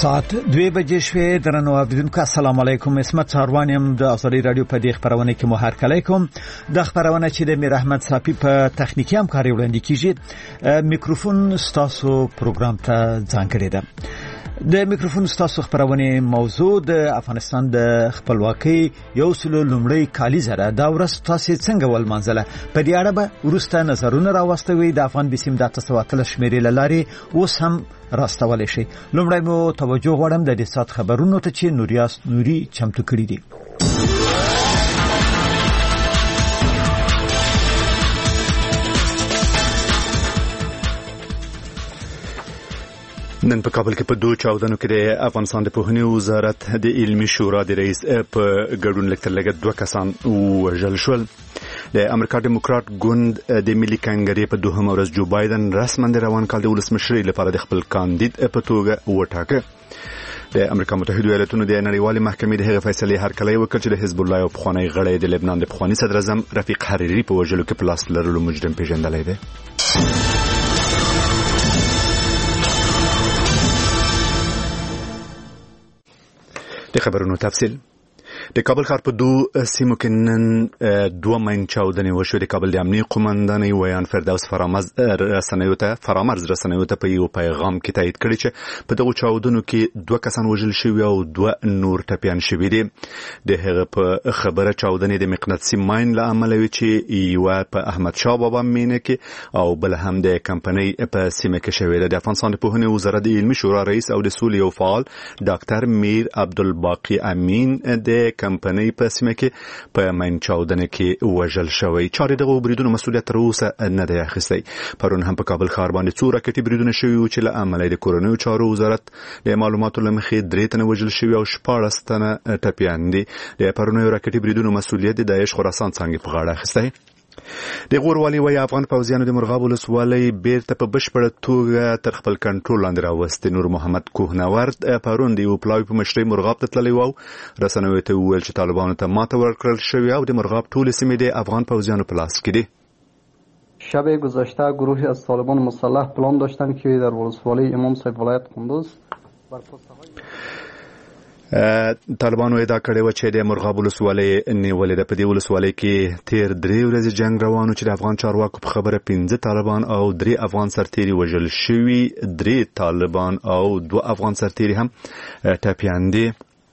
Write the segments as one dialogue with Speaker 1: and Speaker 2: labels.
Speaker 1: ساعت 2 بجې شوې. درنو اوریدونکو السلام علیکم. اسمت ساروانیم د ازادي رادیو په دې خبرونه کې مو هرکلی کوم. د خبرونه چې د میر احمد صافی په تخنیکی همکاري وړاندې کیږي. میکروفون ستاسو پروګرام ته ځانګړی ده. د میکروفون ستاسو خبرونه موضوع د افغانستان د خپلواکۍ یو سلو لومړی کالیزه ده. دا ورځ تاسو څنګه ولمانځله؟ په دې اړه به ورسته نظرونه راوستوي. د افغان بسیم د تسواتل شمیرې لاري اوس هم راستولې شي. لومړی مو توجه غواړم د دې سات خبرونو ته چې نوریاس نوري چمتو کړی دي.
Speaker 2: نن په کابل کې په دوه چاودنو کې د افغانستان د پوهنې وزارت د علمي شورا د رئیس په ګډون لکه 2 کسان وژل شول. د امریکا ډیموکرات ګوند د ملي کنګرې په دوهم ورځ جو بایدن رسماً د روان کال د ولسمشرۍ لپاره د خپل کاندید په توګه وټاکه. د امریکا متحده ایالاتونو د نړیوالې محکمې د هغه فیصلې هرکلی وکړ چې د حزب الله او پخوانی غړی د لبنان د پخوانی صدر اعظم رفیق حریری په وژلو کې پلاس لرلو مجرم پیژندلی دی. د خبرونو تفصیل. د کابل ښار په دوه سیمو کې نن 2 مین چاودنې وشوې. د کابل د امنیتي قومندانۍ ویان فردوس فرامرز رسنیو ته په یو پیغام کې تایید کړی چې په دغه چاودنو کې 2 کسان وژل شوي او 2 نور ټپیان شوي دي. د هغه په خبره چاودنې د مقناطیسي ماین له امله وي چې یو په احمد شاه بابا مینه کې او بل هم د کمپنۍ په سیمه کې شوې ده. د افغانستان د پوهنې وزارت د علمي شورا رئیس او د سولې یو فعال ډاکټر میر عبدالباقی امین د کمپنۍ په سیمه کې په مین چاودنه کې وژل شوی. چارې دغه بریدونو مسؤلیت تر اوسه نه دی اخیستی. پرون هم په کابل ښار باندې 2 راکټي بریدونه شوي چې له امله د کورنیو چارو وزارت د معلوماتو له مخې 3 تنه وژل شوي او 14 تنه ټپیان دي. د پرونیو راکټي بریدونو مسؤلیت د داعش خراسان څنګه په غاړه اخیستی. د غوروالی وای افغان پوځیانو د مرغاب ولسوالۍ بیرته په بشپړه توګه تر خپل کنټرول لاندې راوستي. نور محمد کوهنورد پرون د یو پلاوي په مشرۍ مرغاب ته تللی و. رسنیو ته وویل چې طالبانو ته ماته ورکړل شوې او د مرغاب ټولې سیمې د افغان پوځیانو په لاس کې دي.
Speaker 3: شب گذشته گروهی از طالبان مسلح پلان داشتند که در ولسوالی امام صاحب ولایت قندوز بر پست‌های
Speaker 2: طالبانو ادعا کړې و چې د مرغاب ولسوالۍ نیولې ده. په دې ولسوالۍ کې تیر 3 ورځې جنگ روانو چې د افغان چارواکو په خبره 15 طالبان او 3 افغان سرتیري وژل شوي. 3 طالبان او 2 افغان سرتیري هم ټپیان دي.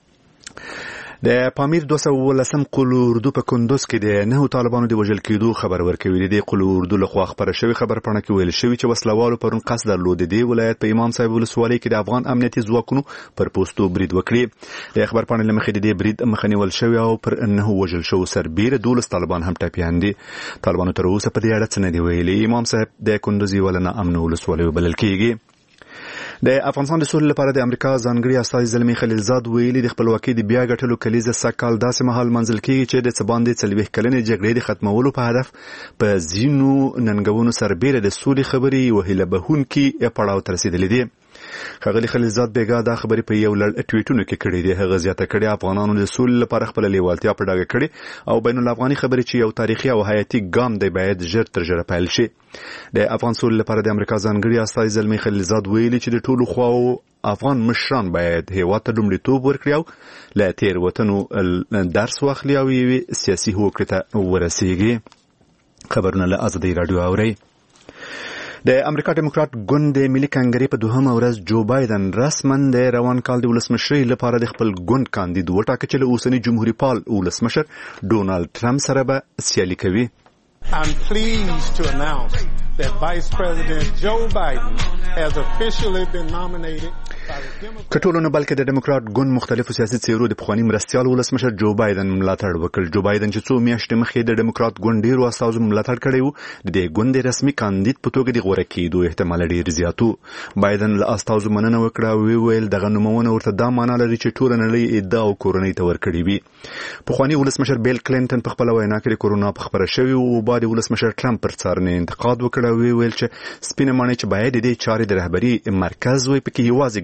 Speaker 2: د پامیر 213 قول اردو په کندوز کې د 9 طالبانو د وژل کېدو خبر ورکوي. د قول اردو لخوا خبره شوی خبر پاڼه کې ویل شوی چې وسلوالو پرون قصد درلود د ولایت په امام صاحب ولسوالۍ کې د افغان امنیتي ځواکونو پر پوسټو برید وکړي. د خبر پاڼې لمخې د دې برید مخنیول شوی او پر 9 وژل شو سربیره 12 طالبان هم ټپیان دي. طالبانو تر اوسه په دې اړه څه نه دی ویلي. امام صاحب د کندوز ولنه امن ولسوالۍ بلل کېږي. د افغانستان د سولې لپاره د امریکا ځانګړي استازي زلمی خلیلزاد ویلي د خپلواکۍ د بیا ګټلو کلیزه سکهال داسې مهال منځل کېږي چې د څه باندې 40 کلنې جګړې د ختمولو په هدف په ځینو ننګونو سربیره د سولې خبرې وهله بهونکي پړاو ته رسیدلې دي. ښاغلي خلیلزاد بیګا دا خبرې په یو لړ ټویټونو کې کړې دي. هغه زیاته کړې افغانانو د سولې لپاره خپل لیوالتیا په ډاګه کړې او بین الافغاني خبرې چې یو تاریخي او حیاتي ګام دی باید ژر تر ژره پیل شي. د افغان سولې لپاره د امریکا ځانګړي استازي زلمی خلیلزاد ویلي چې د ټولو خواو افغان مشران باید هیواد ته لومړیتوب ورکړي او له تېروتنو درس واخلي او یوې سیاسي هوکړې ته ورسیږي. خبرونه له ازادي راډیو اورئ. د امریکا ډیموکرات ګوند د ملي کنګرې په دوهمه ورځ جو بایدن رسماً د روان کال د ولسمشرۍ لپاره د خپل ګوند کاندید وټاکه چې له اوسني جمهوریت پال ولسمشر ډونالد ټرمپ سره به سیالي کوي.
Speaker 4: I'm pleased to announce that Vice President Joe Biden has officially been nominated.
Speaker 2: کټولو نه بلکې د ډیموکرات ګوند مختلفو سیاسي څیرو د پخوانی مرستیال ولسمشر جو بایدن ملاتړ وکړ. جو بایدن چې 2 میاشتې مخکې د ډیموکرات ګوند ډیرو استازو ملاتړ کړی و د دې ګوند رسمي کاندید په توګه د غوړه کېدو احتمال ډیر زیاتو. بایدن له استازو مننه وکړه او ویل دغه نومونه ورته دا معنی لري چې ټول نړۍ ادعا او کورنۍ ته ورکړي وي. پخوانی ولسمشر بیل کلینټن په خپل وینا کې کورونا په خبره شوی او بعد ولسمشر ټرمپ پر څارنې انتقاد وکړ او ویل چې سپینه معنی چې باید د دې چارې د رهبری مرکز وي پکې یوازې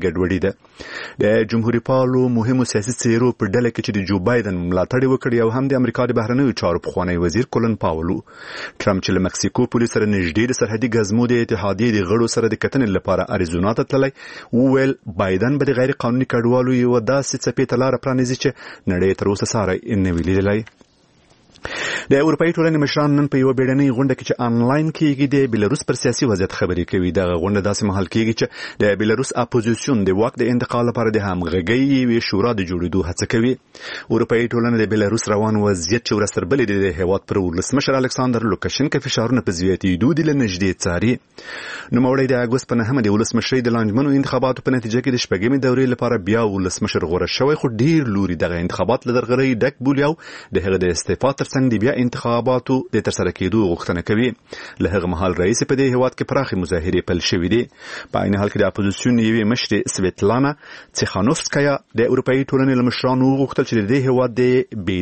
Speaker 2: ګډوډي ده. د جمهوریت پالو مهمو سیاسي څیرو په ډله کې چې د جو بایدن ملاتړ وکړي او هم د امریکا د بهرنیو چارو پخوانی وزیر کولن پاولو. ټرمپ چې له مکسیکو پولیس سره نږدې د سرحدي ګزمو د اتحادیې د غړو سره د کتنې لپاره اریزونا ته تللی، وویل بایدن به د غیر قانوني کډوالو یوه داسې څپې ته لاره پرانیزي چې نړۍ تر اوسه ساری نه وي لیدلی. د اروپایي ټولنې مشران نن په یوه بیړنۍ غونډه کې چې آنلاین کېږي د بیلاروس پر سیاسي وضعیت خبرې کوي. دغه غونډه داسې مهال کېږي چې د بیلاروس اپوزیسیون د واک د انتقال لپاره د همغږۍ یوې شورا د جوړېدو هڅه کوي. اروپایي ټولنه د بیلاروس روان وضعیت چې ورځ تر بلې د هېواد پر ولسمشر الکساندر لوکاشنکا فشارونه په زیاتېدو دي له نږدې څاري. نوموړی د اګوست په 9 د ولسمشرۍ د لاندمنو انتخاباتو په نتیجه کې د شپږمې دورې لپاره بیا ولسمشر غوره شوی، خو ډیر لوري دغه انتخابات له درغلۍ ډک بولي او د هغه د استعفا ترڅنګ د بیا انتخاباتو د ترسره کېدو غوښتنه کوي. له هغه مهال رئیس په دې هېواد کې پراخې مظاهرې پیل شوې دي. په عین حال کې د اپوزیسیون یوې مشرې سویتلانا تیخانوفسکایا د اروپایي ټولنې له مشرانو وغوښتل چې د دې هېواد د